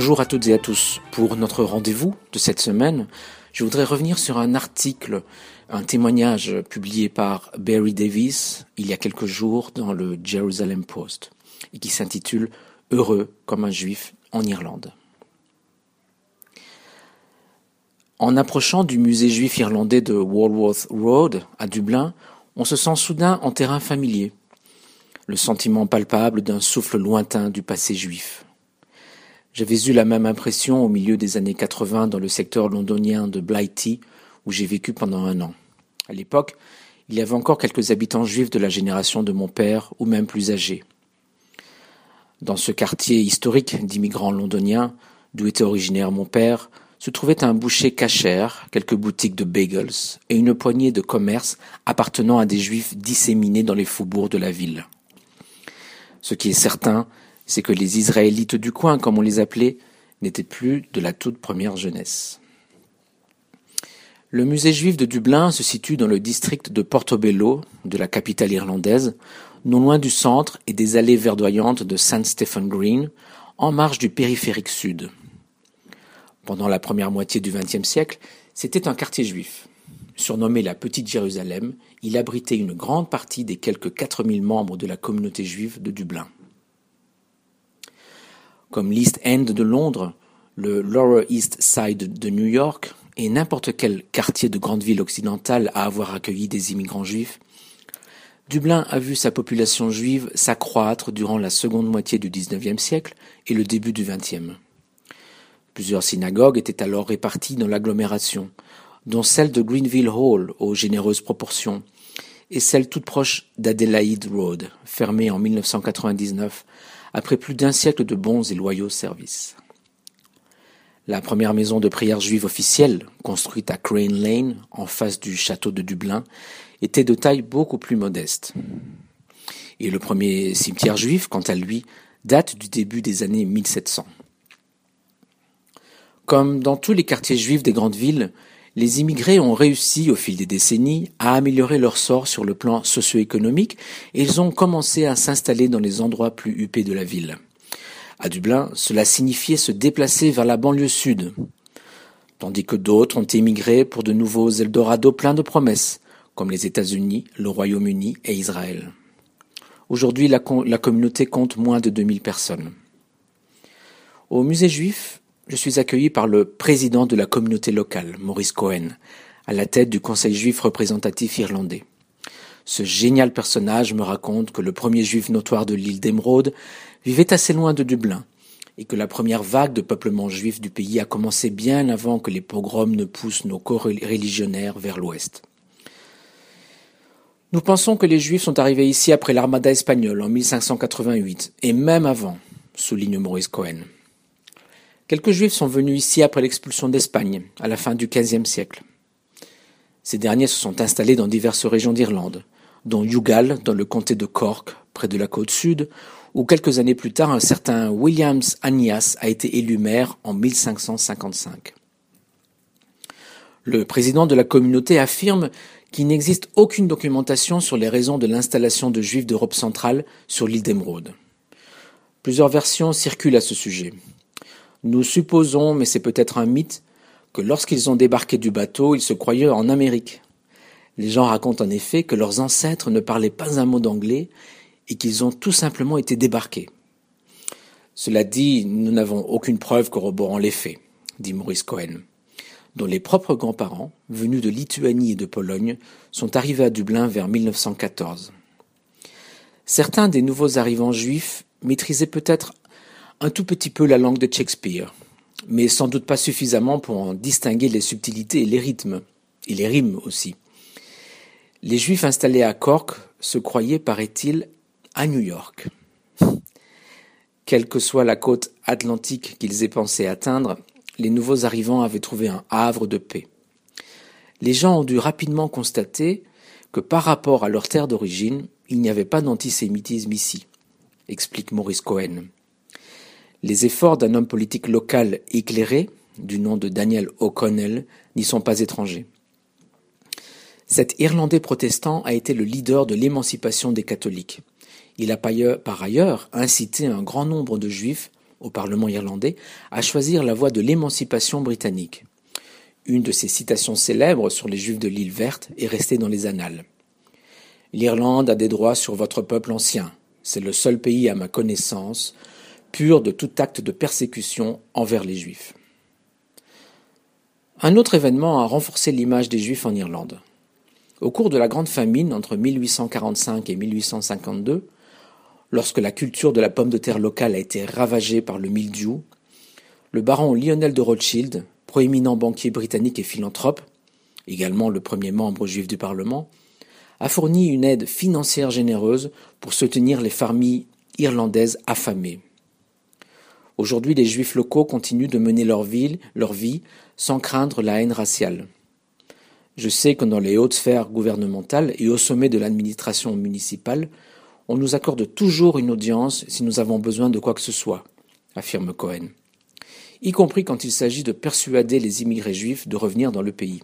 Bonjour à toutes et à tous. Pour notre rendez-vous de cette semaine, je voudrais revenir sur un article, un témoignage publié par Barry Davis il y a quelques jours dans le Jerusalem Post et qui s'intitule « Heureux comme un juif en Irlande ». En approchant du musée juif irlandais de Walworth Road à Dublin, on se sent soudain en terrain familier, le sentiment palpable d'un souffle lointain du passé juif. J'avais eu la même impression au milieu des années 80 dans le secteur londonien de Blighty, où j'ai vécu pendant 1 an. À l'époque, il y avait encore quelques habitants juifs de la génération de mon père, ou même plus âgés. Dans ce quartier historique d'immigrants londoniens, d'où était originaire mon père, se trouvait un boucher cachère, quelques boutiques de bagels et une poignée de commerces appartenant à des juifs disséminés dans les faubourgs de la ville. Ce qui est certain, c'est que les Israélites du coin, comme on les appelait, n'étaient plus de la toute première jeunesse. Le musée juif de Dublin se situe dans le district de Portobello, de la capitale irlandaise, non loin du centre et des allées verdoyantes de St. Stephen Green, en marge du périphérique sud. Pendant la première moitié du XXe siècle, c'était un quartier juif. Surnommé la Petite Jérusalem, il abritait une grande partie des quelques 4000 membres de la communauté juive de Dublin. Comme l'East End de Londres, le Lower East Side de New York et n'importe quel quartier de grande ville occidentale à avoir accueilli des immigrants juifs, Dublin a vu sa population juive s'accroître durant la seconde moitié du XIXe siècle et le début du XXe. Plusieurs synagogues étaient alors réparties dans l'agglomération, dont celle de Greenville Hall aux généreuses proportions, et celle toute proche d'Adelaide Road, fermée en 1999, après plus d'1 siècle de bons et loyaux services. La première maison de prière juive officielle, construite à Crane Lane, en face du château de Dublin, était de taille beaucoup plus modeste. Et le premier cimetière juif, quant à lui, date du début des années 1700. Comme dans tous les quartiers juifs des grandes villes, les immigrés ont réussi, au fil des décennies, à améliorer leur sort sur le plan socio-économique et ils ont commencé à s'installer dans les endroits plus huppés de la ville. À Dublin, cela signifiait se déplacer vers la banlieue sud, tandis que d'autres ont émigré pour de nouveaux Eldorado pleins de promesses, comme les États-Unis, le Royaume-Uni et Israël. Aujourd'hui, la communauté compte moins de 2000 personnes. Au musée juif, je suis accueilli par le président de la communauté locale, Maurice Cohen, à la tête du conseil juif représentatif irlandais. Ce génial personnage me raconte que le premier juif notoire de l'île d'Émeraude vivait assez loin de Dublin et que la première vague de peuplement juif du pays a commencé bien avant que les pogroms ne poussent nos co-religionnaires vers l'ouest. Nous pensons que les juifs sont arrivés ici après l'armada espagnole en 1588 et même avant, souligne Maurice Cohen. Quelques juifs sont venus ici après l'expulsion d'Espagne, à la fin du XVe siècle. Ces derniers se sont installés dans diverses régions d'Irlande, dont Youghal, dans le comté de Cork, près de la côte sud, où quelques années plus tard, un certain Williams Anias a été élu maire en 1555. Le président de la communauté affirme qu'il n'existe aucune documentation sur les raisons de l'installation de juifs d'Europe centrale sur l'île d'Émeraude. Plusieurs versions circulent à ce sujet. Nous supposons, mais c'est peut-être un mythe, que lorsqu'ils ont débarqué du bateau, ils se croyaient en Amérique. Les gens racontent en effet que leurs ancêtres ne parlaient pas un mot d'anglais et qu'ils ont tout simplement été débarqués. Cela dit, nous n'avons aucune preuve corroborant les faits, dit Maurice Cohen, dont les propres grands-parents, venus de Lituanie et de Pologne, sont arrivés à Dublin vers 1914. Certains des nouveaux arrivants juifs maîtrisaient peut-être un tout petit peu la langue de Shakespeare, mais sans doute pas suffisamment pour en distinguer les subtilités et les rythmes, et les rimes aussi. Les Juifs installés à Cork se croyaient, paraît-il, à New York. Quelle que soit la côte atlantique qu'ils aient pensé atteindre, les nouveaux arrivants avaient trouvé un havre de paix. Les gens ont dû rapidement constater que par rapport à leur terre d'origine, il n'y avait pas d'antisémitisme ici, explique Maurice Cohen. Les efforts d'un homme politique local éclairé, du nom de Daniel O'Connell, n'y sont pas étrangers. Cet Irlandais protestant a été le leader de l'émancipation des catholiques. Il a par ailleurs incité un grand nombre de juifs, au Parlement irlandais, à choisir la voie de l'émancipation britannique. Une de ses citations célèbres sur les Juifs de l'île verte est restée dans les annales. « L'Irlande a des droits sur votre peuple ancien. C'est le seul pays à ma connaissance, pur de tout acte de persécution envers les Juifs. » Un autre événement a renforcé l'image des Juifs en Irlande. Au cours de la Grande Famine entre 1845 et 1852, lorsque la culture de la pomme de terre locale a été ravagée par le mildiou, le baron Lionel de Rothschild, proéminent banquier britannique et philanthrope, également le premier membre juif du Parlement, a fourni une aide financière généreuse pour soutenir les familles irlandaises affamées. Aujourd'hui, les Juifs locaux continuent de mener leur vie sans craindre la haine raciale. Je sais que dans les hautes sphères gouvernementales et au sommet de l'administration municipale, on nous accorde toujours une audience si nous avons besoin de quoi que ce soit, affirme Cohen, y compris quand il s'agit de persuader les immigrés juifs de revenir dans le pays.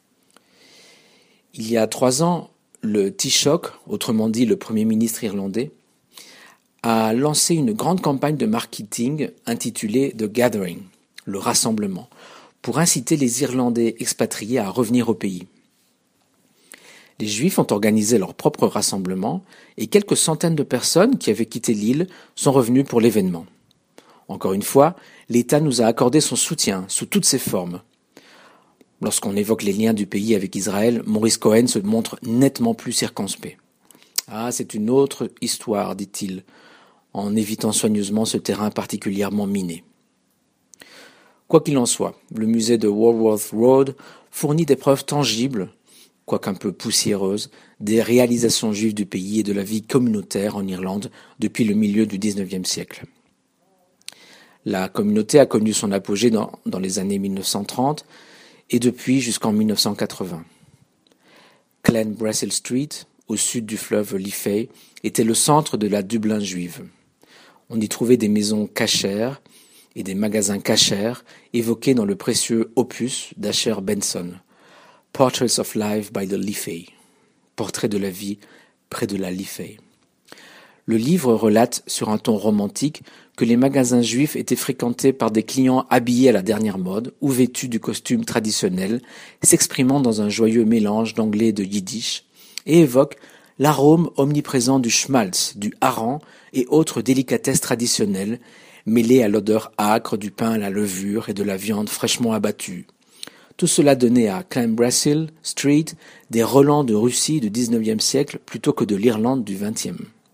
Il y a 3 ans, le Taoiseach, autrement dit le Premier ministre irlandais, a lancé une grande campagne de marketing intitulée The Gathering, le rassemblement, pour inciter les Irlandais expatriés à revenir au pays. Les Juifs ont organisé leur propre rassemblement et quelques centaines de personnes qui avaient quitté l'île sont revenues pour l'événement. Encore une fois, l'État nous a accordé son soutien sous toutes ses formes. Lorsqu'on évoque les liens du pays avec Israël, Maurice Cohen se montre nettement plus circonspect. « Ah, c'est une autre histoire, dit-il, en évitant soigneusement ce terrain particulièrement miné. » Quoi qu'il en soit, le musée de Walworth Road fournit des preuves tangibles, quoiqu'un peu poussiéreuses, des réalisations juives du pays et de la vie communautaire en Irlande depuis le milieu du XIXe siècle. La communauté a connu son apogée dans les années 1930 et depuis jusqu'en 1980. Clanbrassil Street, au sud du fleuve Liffey, était le centre de la Dublin juive. On y trouvait des maisons cachères et des magasins cachères évoqués dans le précieux opus d'Asher Benson, Portraits of Life by the Liffey, Portrait de la vie près de la Liffey. Le livre relate, sur un ton romantique, que les magasins juifs étaient fréquentés par des clients habillés à la dernière mode ou vêtus du costume traditionnel, s'exprimant dans un joyeux mélange d'anglais et de yiddish, et évoque l'arôme omniprésent du schmaltz, du hareng et autres délicatesses traditionnelles, mêlées à l'odeur âcre du pain à la levure et de la viande fraîchement abattue. Tout cela donnait à Clanbrassil Street des relents de Russie du XIXe siècle plutôt que de l'Irlande du XXe.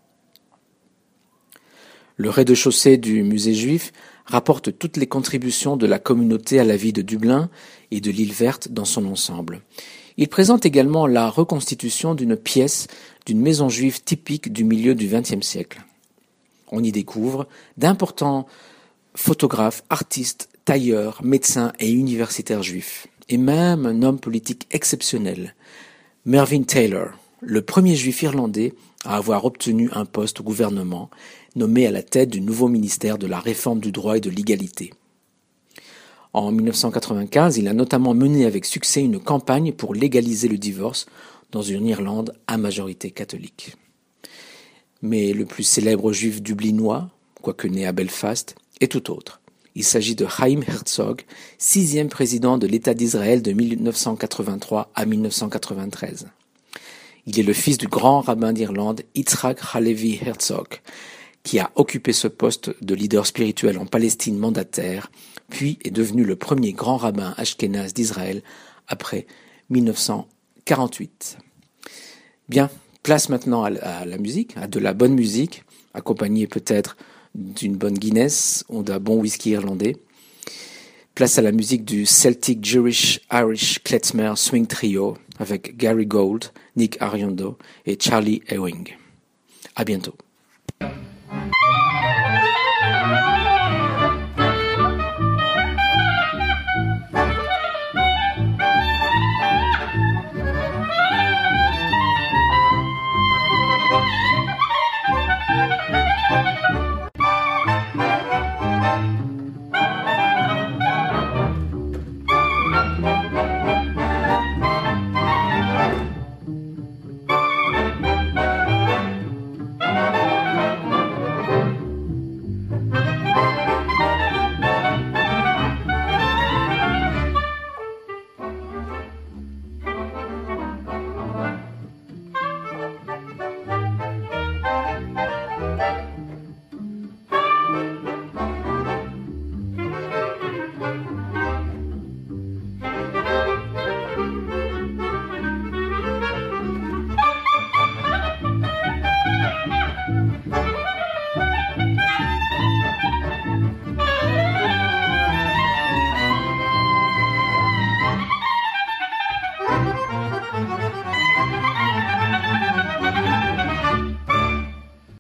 Le rez-de-chaussée du musée juif rapporte toutes les contributions de la communauté à la vie de Dublin et de l'île verte dans son ensemble. Il présente également la reconstitution d'une pièce d'une maison juive typique du milieu du XXe siècle. On y découvre d'importants photographes, artistes, tailleurs, médecins et universitaires juifs, et même un homme politique exceptionnel, Mervyn Taylor, le premier juif irlandais à avoir obtenu un poste au gouvernement, nommé à la tête du nouveau ministère de la Réforme du droit et de l'égalité. En 1995, il a notamment mené avec succès une campagne pour légaliser le divorce dans une Irlande à majorité catholique. Mais le plus célèbre juif dublinois, quoique né à Belfast, est tout autre. Il s'agit de Chaim Herzog, 6e président de l'État d'Israël de 1983 à 1993. Il est le fils du grand rabbin d'Irlande, Yitzhak Halevi Herzog, qui a occupé ce poste de leader spirituel en Palestine mandataire, puis est devenu le premier grand rabbin ashkénaze d'Israël après 1948. Bien, place maintenant à la musique, à de la bonne musique, accompagnée peut-être d'une bonne Guinness ou d'un bon whisky irlandais. Place à la musique du Celtic Jewish Irish Klezmer Swing Trio avec Gary Gold, Nick Ariando et Charlie Ewing. À bientôt.